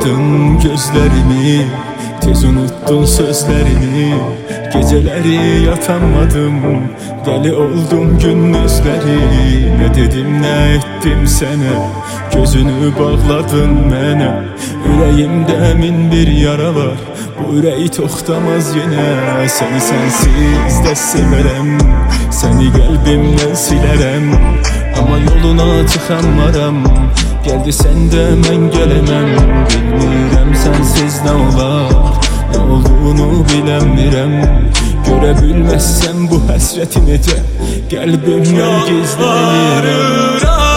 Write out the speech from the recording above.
Kapattın gözlerimi, tez unuttun sözlerimi. Geceleri yatamadım, deli oldum gündüzleri. Ne dedim ne ettim sana, gözünü bağladın mənə. Ürəyimdə min bir yara var, bu ürəyi toxtamaz yenə. Səni sənsiz də sevərəm, səni qəlbimdən silərəm. Amma yoluna çıxamaram, gəldi səndə mən gələməm. Bilmirəm sənsiz nə olar, nə olduğunu biləmirəm. Görə bilməzsəm bu həsrəti necə qəlbimdən gizlənirəm.